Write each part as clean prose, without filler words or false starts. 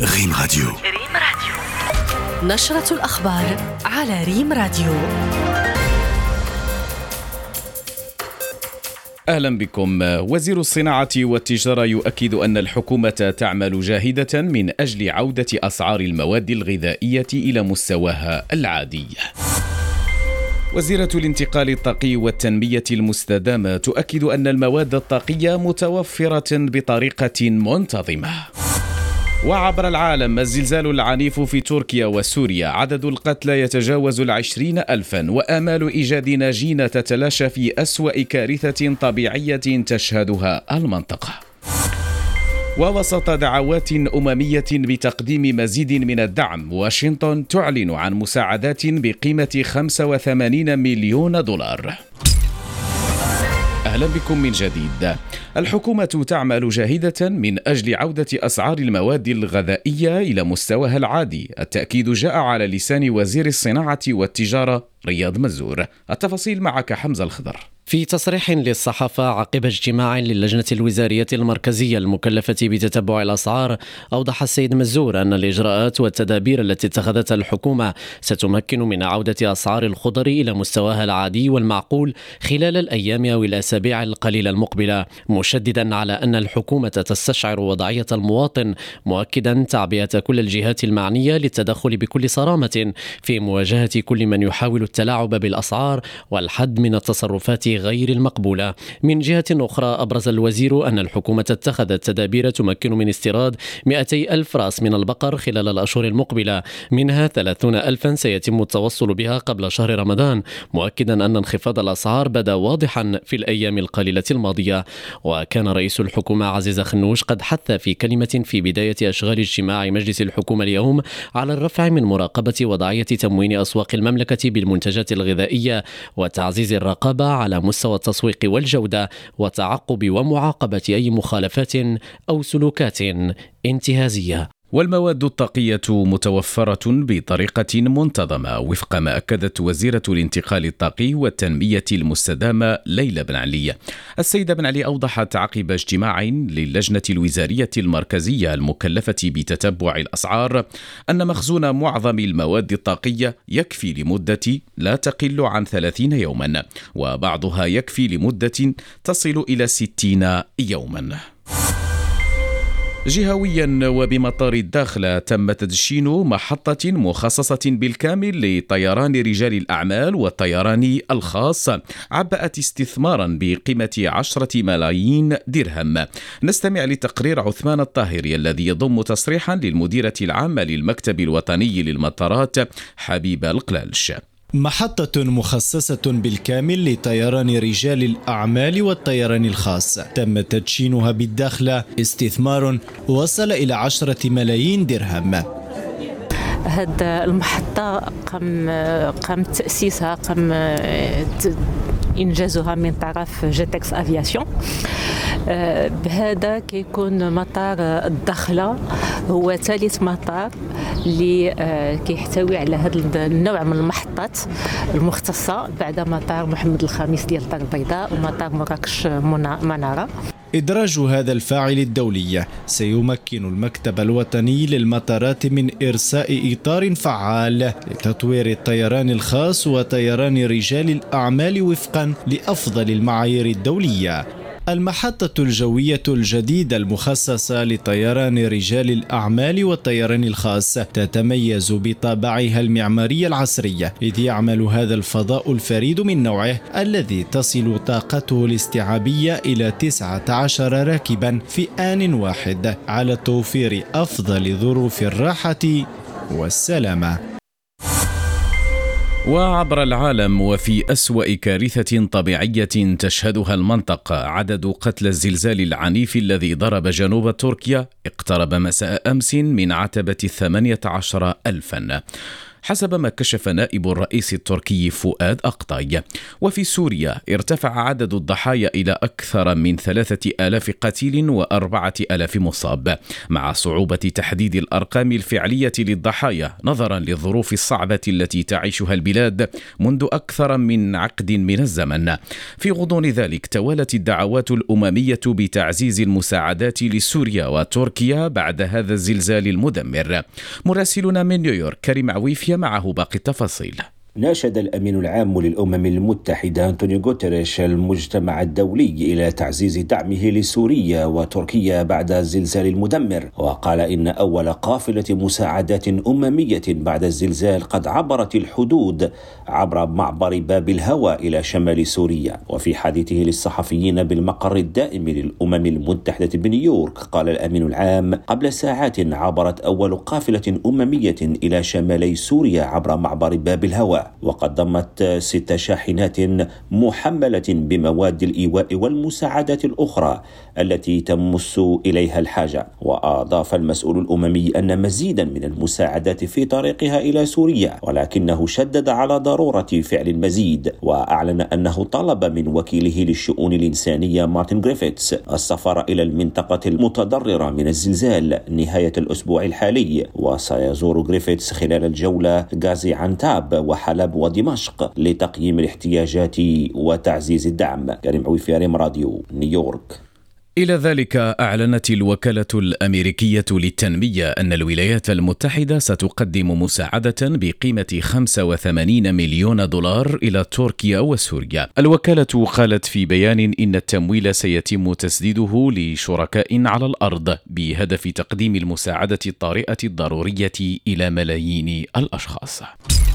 ريم راديو. نشرة الأخبار على ريم راديو. أهلا بكم. وزير الصناعة والتجارة يؤكد أن الحكومة تعمل جاهدة من أجل عودة أسعار المواد الغذائية إلى مستواها العادي. وزيرة الانتقال الطاقي والتنمية المستدامة تؤكد أن المواد الطاقية متوفرة بطريقة منتظمة. وعبر العالم الزلزال العنيف في تركيا وسوريا، عدد القتلى يتجاوز 20,000 وآمال إيجاد ناجين تتلاشى في أسوأ كارثة طبيعية تشهدها المنطقة. ووسط دعوات أممية بتقديم مزيد من الدعم، واشنطن تعلن عن مساعدات بقيمة 85 مليون دولار. أهلا بكم من جديد. الحكومة تعمل جاهدة من أجل عودة أسعار المواد الغذائية إلى مستواها العادي. التأكيد جاء على لسان وزير الصناعة والتجارة رياض مزور. التفاصيل معك حمزة الخضر. في تصريح للصحافة عقب اجتماع للجنة الوزارية المركزية المكلفة بتتبع الأسعار، أوضح السيد مزور أن الإجراءات والتدابير التي اتخذتها الحكومة ستمكن من عودة أسعار الخضر إلى مستواها العادي والمعقول خلال الأيام أو الأسابيع القليلة المقبلة، مشددا على أن الحكومة تستشعر وضعية المواطن، مؤكدا تعبئة كل الجهات المعنية للتدخل بكل صرامة في مواجهة كل من يحاول التلاعب بالأسعار والحد من التصرفات غير المقبولة. من جهة أخرى، أبرز الوزير أن الحكومة اتخذت تدابير تمكن من استيراد 200,000 رأس من البقر خلال الأشهر المقبلة، منها 30,000 سيتم التوصل بها قبل شهر رمضان، مؤكدا أن انخفاض الأسعار بدا واضحا في الأيام القليلة الماضية. وكان رئيس الحكومة عزيز خنوش قد حث في كلمة في بداية أشغال اجتماع مجلس الحكومة اليوم على الرفع من مراقبة وضعية تموين أسواق المملكة بالمنتجات الغذائية وتعزيز الرقابة على مستوى التسويق والجودة وتعقب ومعاقبة أي مخالفات أو سلوكات انتهازية. والمواد الطاقية متوفرة بطريقة منتظمة وفق ما أكدت وزيرة الانتقال الطاقي والتنمية المستدامة ليلى بن علي. السيدة بن علي أوضحت عقب اجتماع للجنة الوزارية المركزية المكلفة بتتبع الأسعار أن مخزون معظم المواد الطاقية يكفي لمدة لا تقل عن 30 يوما، وبعضها يكفي لمدة تصل إلى 60 يوما. جهويا وبمطار الداخلة تم تدشين محطة مخصصة بالكامل لطيران رجال الأعمال والطيران الخاص، عبأت استثمارا بقيمة 10 ملايين درهم. نستمع لتقرير عثمان الطاهري الذي يضم تصريحا للمديرة العامة للمكتب الوطني للمطارات حبيبة القلالش. محطة مخصصة بالكامل لطيران رجال الأعمال والطيران الخاص تم تدشينها بالداخلة، استثمار وصل إلى 10 ملايين درهم. هذه المحطة قام تأسيسها، قام إنجازها من طرف جيتكس أفياسيون. بهذا كيكون مطار الداخلة هو ثالث مطار اللي كيحتوي على هذا النوع من المحطات المختصة بعد مطار محمد الخامس ديال الدار البيضاء ومطار مراكش منارة. إدراج هذا الفاعل الدولي سيمكن المكتب الوطني للمطارات من إرساء إطار فعال لتطوير الطيران الخاص وطيران رجال الأعمال وفقا لأفضل المعايير الدولية. المحطة الجوية الجديدة المخصصة لطيران رجال الأعمال والطيران الخاص تتميز بطابعها المعماري العصري، إذ يعمل هذا الفضاء الفريد من نوعه الذي تصل طاقته الاستيعابية إلى 19 راكبا في آن واحد، على توفير أفضل ظروف الراحة والسلامة. وعبر العالم وفي أسوأ كارثة طبيعية تشهدها المنطقة، عدد قتلى الزلزال العنيف الذي ضرب جنوب تركيا اقترب مساء أمس من عتبة 18,000. حسب ما كشف نائب الرئيس التركي فؤاد أقطاي. وفي سوريا ارتفع عدد الضحايا إلى أكثر من 3000 قتيل و4000 مصاب، مع صعوبة تحديد الأرقام الفعلية للضحايا نظرا للظروف الصعبة التي تعيشها البلاد منذ أكثر من عقد من الزمن. في غضون ذلك توالت الدعوات الأممية بتعزيز المساعدات لسوريا وتركيا بعد هذا الزلزال المدمر. مراسلنا من نيويورك كريم عويفية معه باقي التفاصيل. ناشد الأمين العام للأمم المتحدة أنطونيو غوتيريش المجتمع الدولي إلى تعزيز دعمه لسوريا وتركيا بعد الزلزال المدمر، وقال إن أول قافلة مساعدات أممية بعد الزلزال قد عبرت الحدود عبر معبر باب الهواء إلى شمال سوريا. وفي حديثه للصحفيين بالمقر الدائم للأمم المتحدة بنيويورك قال الأمين العام: قبل ساعات عبرت أول قافلة أممية إلى شمالي سوريا عبر معبر باب الهواء، وقد ضمت 6 شاحنات محملة بمواد الإيواء والمساعدات الأخرى التي تمس إليها الحاجة. وأضاف المسؤول الأممي أن مزيدا من المساعدات في طريقها إلى سوريا، ولكنه شدد على ضرورة فعل المزيد، وأعلن أنه طلب من وكيله للشؤون الإنسانية مارتن غريفيثس السفر إلى المنطقة المتضررة من الزلزال نهاية الأسبوع الحالي. وسيزور غريفيثس خلال الجولة غازي عنتاب وحلب ودمشق لتقييم الاحتياجات وتعزيز الدعم. كريم عويفي، ريم راديو، نيويورك. إلى ذلك أعلنت الوكالة الأمريكية للتنمية أن الولايات المتحدة ستقدم مساعدة بقيمة 85 مليون دولار إلى تركيا وسوريا. الوكالة قالت في بيان إن التمويل سيتم تسديده لشركاء على الأرض بهدف تقديم المساعدة الطارئة الضرورية إلى ملايين الأشخاص.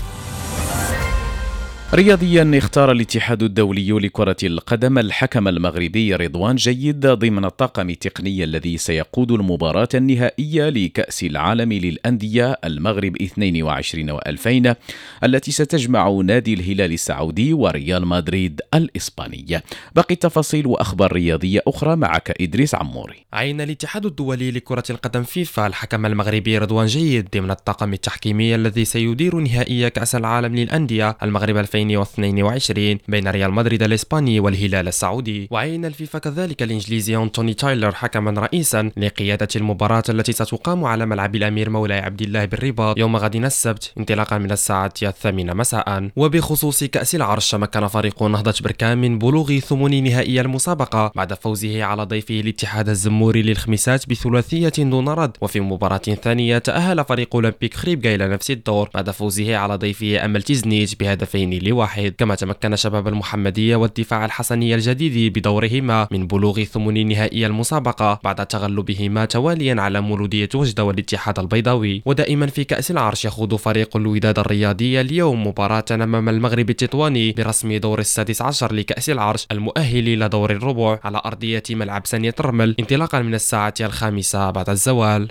رياضيا، اختار الاتحاد الدولي لكرة القدم الحكم المغربي رضوان جيد ضمن الطاقم التقني الذي سيقود المباراة النهائية لكأس العالم للأندية المغرب 22 و2000 التي ستجمع نادي الهلال السعودي وريال مدريد الإسباني. باقي التفاصيل وأخبار رياضية أخرى معك إدريس عموري. عين الاتحاد الدولي لكرة القدم فيفا الحكم المغربي رضوان جيد ضمن الطاقم التحكيمي الذي سيدير نهائي كأس العالم للأندية المغرب 2022 بين ريال مدريد الإسباني والهلال السعودي. وعين الفيفا كذلك الإنجليزي أنتوني تايلر حكما رئيسا لقيادة المباراة التي ستقام على ملعب الأمير مولاي عبد الله بالرباط يوم غد السبت انطلاقا من الساعة 8 مساء. وبخصوص كأس العرش، تمكن فريق نهضة بركان من بلوغ ثمن نهائي المسابقة بعد فوزه على ضيفه الاتحاد الزموري للخميسات بثلاثية دون رد. وفي مباراة ثانية تأهل فريق أولمبيك خريبكا إلى نفس الدور بعد فوزه على ضيفه أمل تيزنيج بهدفين لواحد. كما تمكن شباب المحمدية والدفاع الحسني الجديد بدورهما من بلوغ ثمن نهائي المسابقة بعد تغلبهما تواليا على مولودية وجدة والاتحاد البيضاوي. ودائما في كأس العرش يخوض فريق الوداد الرياضي اليوم مباراة أمام المغرب التطواني برسم دور 16 لكأس العرش المؤهل إلى دور الربع على أرضية ملعب سانية الرمل انطلاقا من الساعة 5 بعد الزوال.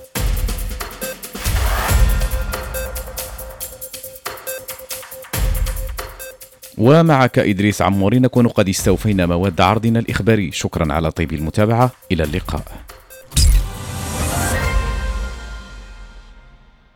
ومعك إدريس عموري نكون قد استوفينا مواد عرضنا الإخباري. شكرا على طيب المتابعة، إلى اللقاء.